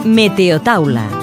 Meteotaula.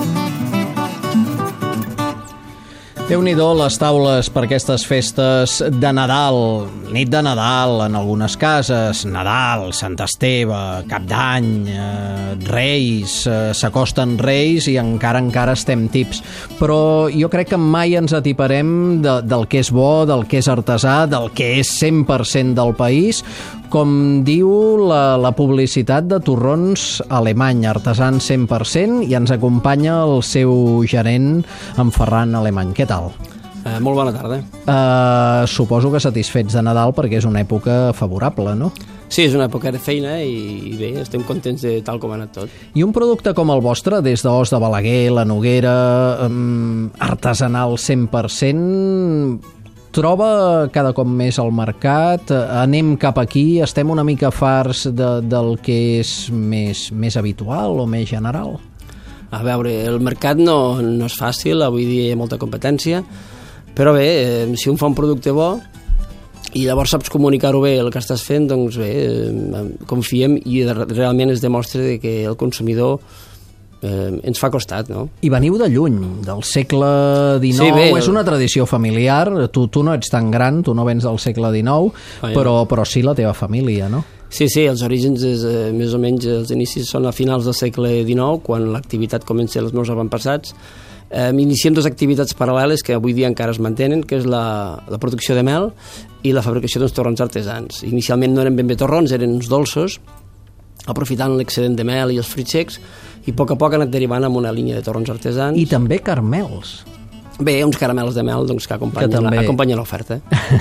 Déu-n'hi-do les taules per aquestes festes de Nadal, nit de Nadal en algunes cases, Nadal, Sant Esteve, Cap d'Any, Reis, s'acosten Reis i encara estem tips. Però jo crec que mai ens atiparem del que és bo, del que és artesà, del que és 100% del país, com diu la publicitat de torrons alemany, artesans 100%, i ens acompanya el seu gerent, en Ferran Alemany. Què tal? Molt bona tarda. Suposo que satisfets de Nadal perquè és una època favorable, no? Sí, és una època de feina i bé, estem contents de tal com ha anat tot. I un producte com el vostre, des d'Os de Balaguer, la Noguera, artesanal 100%, troba cada cop més al mercat, anem cap aquí, estem una mica farts del que és més habitual o més general? A veure, el mercat no és fàcil, avui dia hi ha molta competència, però bé, si un fa un producte bo i llavors saps comunicar-ho bé el que estàs fent, doncs bé, confiem i realment es demostra que el consumidor ens fa costat, no? I veniu de lluny, del segle XIX, sí, bé, és una tradició familiar, tu no ets tan gran, tu no vens del segle XIX, però sí la teva família, no? Sí, els orígens, més o menys, els inicis són a finals del segle XIX, quan l'activitat comença els meus avantpassats. Iniciem dues activitats paral·leles que avui dia encara es mantenen, que és la producció de mel i la fabricació d'uns torrons artesans. Inicialment no eren ben bé torrons, eren uns dolços, aprofitant l'excedent de mel i els fruits secs, i a poc ha anat derivant amb una línia de torrons artesans. I també caramels. Bé, uns caramels de mel doncs, que acompanyen l'oferta.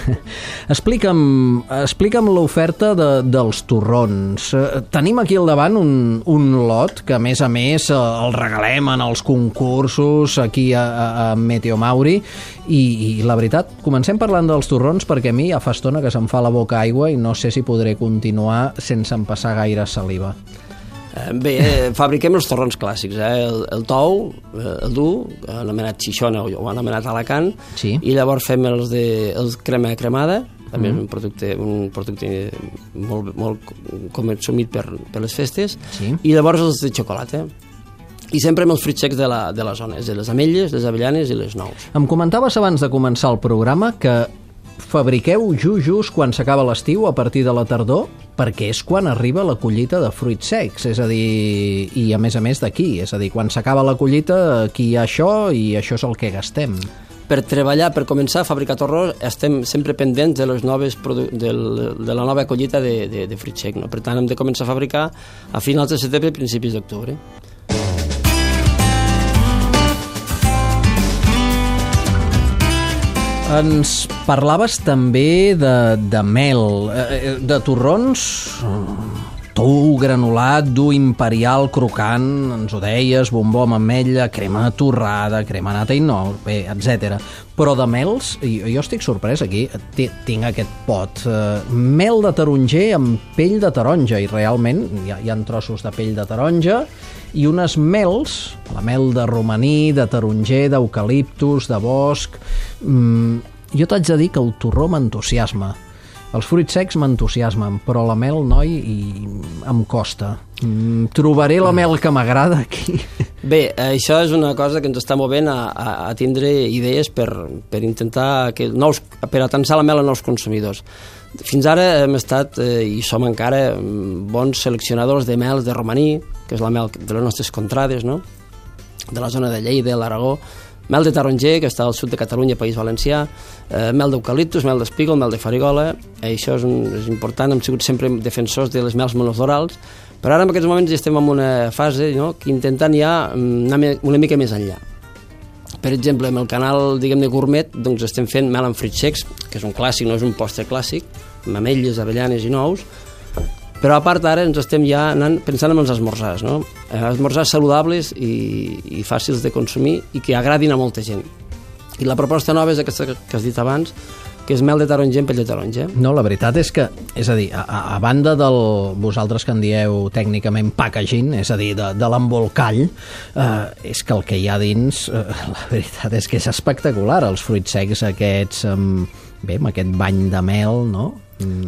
Explica'm l'oferta dels torrons. Tenim aquí al davant un lot que, a més, el regalem en els concursos aquí a Meteo Mauri i la veritat, comencem parlant dels torrons perquè a mi ja fa estona que se'm fa la boca aigua i no sé si podré continuar sense empassar gaire saliva. Bé, fabriquem els torrons clàssics, el tou, el dur, anomenat xixona o anomenat alacant, sí. I llavors fem el crema cremada, també és un producte molt consumit per les festes, sí. I llavors els de xocolata. I sempre amb els fruits secs de la zona, les ametlles, les avellanes i les nous. Em comentaves abans de començar el programa que fabriqueu just quan s'acaba l'estiu, a partir de la tardor, perquè és quan arriba la collita de fruits secs, és a dir, i a més d'aquí, és a dir, quan s'acaba la collita, aquí hi ha això i això és el que gastem. Per treballar, per començar a fabricar torrons, estem sempre pendents de la nova collita de fruits secs, no? Per tant, hem de començar a fabricar a finals de setembre i principis d'octubre. Ens parlaves també de mel, de torrons, tou, granulat, dur, imperial, crocant, ens ho deies, bombó amb ametlla, crema torrada, crema nata i no, bé, etc. Però de mels, jo estic sorprès aquí, tinc aquest pot, mel de taronger amb pell de taronja, i realment hi ha trossos de pell de taronja, i unes mels, la mel de romaní, de taronger, d'eucaliptus, de bosc. Jo t'haig de dir que el torró m'entusiasma. Els fruits secs m'entusiasmen, però la mel, noi, em costa. Trobaré la mel que m'agrada aquí. Bé, això és una cosa que ens està movent a tindre idees per intentar per atançar la mel a nous consumidors. Fins ara hem estat, i som encara, bons seleccionadors de mels de romaní, que és la mel de les nostres contrades, no? De la zona de Lleida, l'Aragó, mel de taronger, que està al sud de Catalunya, País Valencià, mel d'eucaliptus, mel d'espígol, mel de farigola. Això és important, hem sigut sempre defensors de les mels monoflorals, però ara en aquests moments estem en una fase, no?, que intentant ja anar una mica més enllà. Per exemple, amb el canal, diguem-ne, gourmet, doncs estem fent mel amb fruits secs, que és un clàssic, no és un postre clàssic, amb ametlles, avellanes i nous, però a part ara ens estem ja pensant en els esmorzars, no? Esmorzars saludables i fàcils de consumir i que agradin a molta gent. I la proposta nova és aquesta que has dit abans, que és mel de taronger amb pell de taronja. No, la veritat és que, és a dir, a banda del, vosaltres que en dieu tècnicament packaging, és a dir, de l'embolcall, és que el que hi ha dins, la veritat és que és espectacular, els fruits secs aquests, bé, amb aquest bany de mel, no?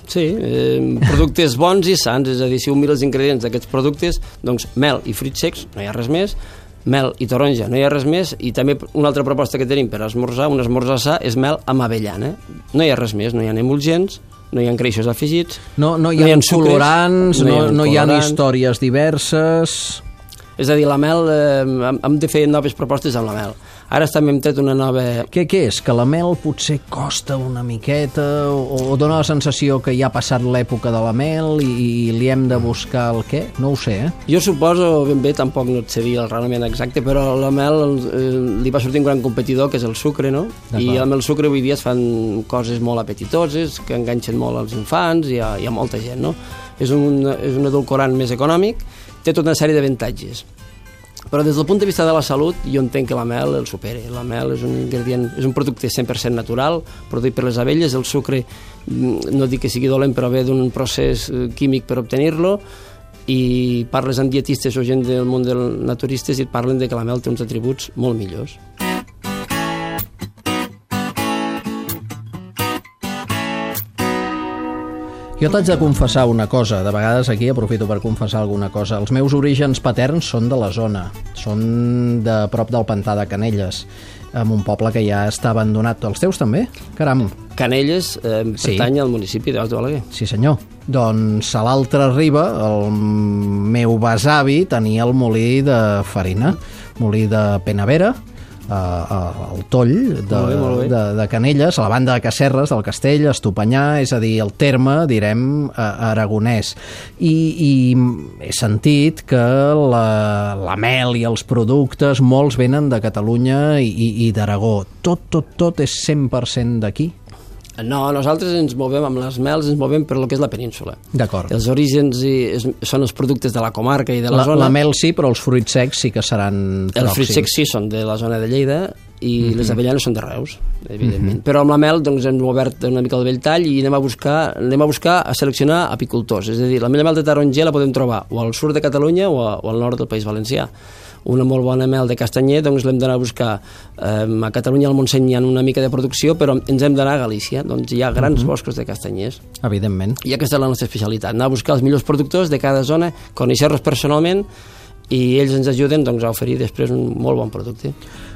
Sí, productes bons i sants, és a dir, si un mira els ingredients d'aquests productes, doncs mel i fruits secs, no hi ha res més, mel i taronja, no hi ha res més, i també una altra proposta que tenim per esmorzar, un esmorzar sa, és mel amb avellana. No hi ha res més, no hi ha emulgents, no hi ha greixos afegits, no hi ha colorants, no hi ha històries diverses... És a dir, la mel, hem de fer noves propostes amb la mel. Ara també hem tret una nova... Què és? Que la mel potser costa una miqueta o dona la sensació que ja ha passat l'època de la mel i li hem de buscar el què? No ho sé, Jo suposo, ben bé, tampoc no et sé dir el raonament exacte, però la mel li va sortir un gran competidor, que és el sucre, no? I amb el sucre avui dia es fan coses molt apetitoses, que enganxen molt als infants i a molta gent, no? És un edulcorant més econòmic, té tota una sèrie d'avantatges. Però des del punt de vista de la salut, jo entenc que la mel el supera. La mel és un ingredient, és un producte 100% natural, produït per les abelles. El sucre, no dic que sigui dolent, però ve d'un procés químic per obtenir-lo, i parles amb dietistes o gent del món dels naturistes i et parlen de que la mel té uns atributs molt millors. Jo t'haig de confessar una cosa, de vegades aquí aprofito per confessar alguna cosa. Els meus orígens paterns són de la zona, són de prop del pantà de Canelles, en un poble que ja està abandonat. Els teus també? Caram. Canelles pertany al municipi de Baix de Balaguer. Sí, senyor. Doncs a l'altra riba, el meu besavi tenia el molí de farina, molí de Penavera, al Toll de Canelles, a la banda de Casserres del Castell, Estopanyà, és a dir, el terme, direm, aragonès. I he sentit que la mel i els productes, molts venen de Catalunya i d'Aragó. Tot és 100% d'aquí? No, nosaltres ens movem amb les mels, ens movem per lo que és la península. D'acord. Els orígens són els productes de la comarca i de la zona. La mel sí, però els fruits secs sí que seran pròxims. Els fruits secs sí són de la zona de Lleida i les avellanes són de Reus, evidentment. Però amb la mel doncs, hem obert una mica el Belltall i anem a buscar a seleccionar apicultors. És a dir, la mel de taronger la podem trobar o al sud de Catalunya o al nord del País Valencià. Una molt bona mel de castanyer, doncs l'hem d'anar a buscar a Catalunya, al Montseny hi ha una mica de producció, però ens hem d'anar a Galícia, doncs hi ha grans boscos de castanyers. Evidentment. I aquesta és la nostra especialitat, anar a buscar els millors productors de cada zona, conèixer-los personalment, i ells ens ajuden doncs, a oferir després un molt bon producte.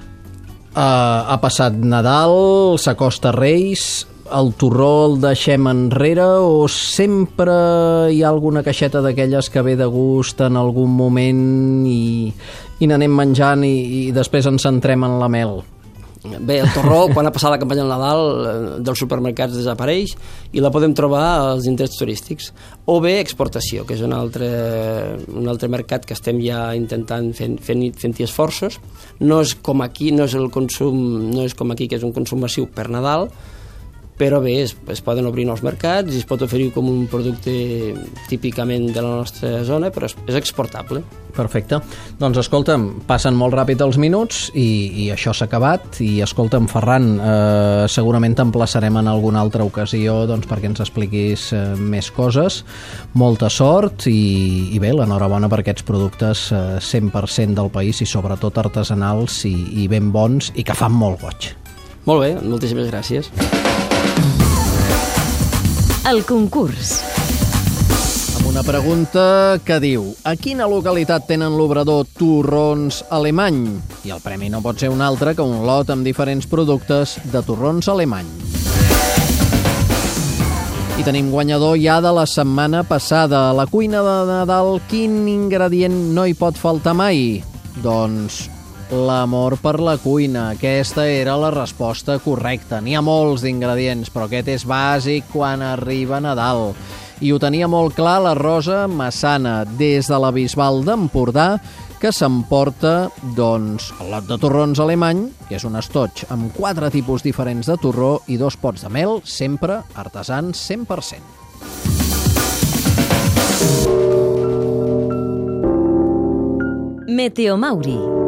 Ha passat Nadal, s'acosta Reis, el torró el deixem enrere o sempre hi ha alguna caixeta d'aquelles que ve de gust en algun moment i n'anem menjant i després ens centrem en la mel? Bé, el torró, quan ha passat la campanya del Nadal, dels supermercats desapareix i la podem trobar als indrets turístics. O bé exportació, que és un altre mercat que estem ja intentant fent-hi esforços. No és com aquí, no és com aquí, que és un consum massiu per Nadal, però bé, es poden obrir nous mercats i es pot oferir com un producte típicament de la nostra zona, però és exportable. Perfecte. Doncs escolta'm, passen molt ràpid els minuts i això s'ha acabat. I escolta'm, Ferran, segurament t'emplaçarem en alguna altra ocasió doncs, perquè ens expliquis més coses. Molta sort i bé, l'enhorabona per aquests productes 100% del país i sobretot artesanals i ben bons i que fan molt goig. Molt bé, moltíssimes gràcies. El concurs. Amb una pregunta que diu: a quina localitat tenen l'obrador Torrons Alemany? I el premi no pot ser un altre que un lot amb diferents productes de torrons alemany. I tenim guanyador ja de la setmana passada. A la cuina de Nadal, quin ingredient no hi pot faltar mai? Doncs l'amor per la cuina. Aquesta era la resposta correcta. N'hi ha molts d'ingredients, però aquest és bàsic quan arriba Nadal. I ho tenia molt clar la Rosa Massana, des de la Bisbal d'Empordà, que s'emporta doncs, el lot de torrons alemany, que és un estoig amb 4 tipus diferents de torró i 2 pots de mel, sempre artesans 100%. Meteomauri.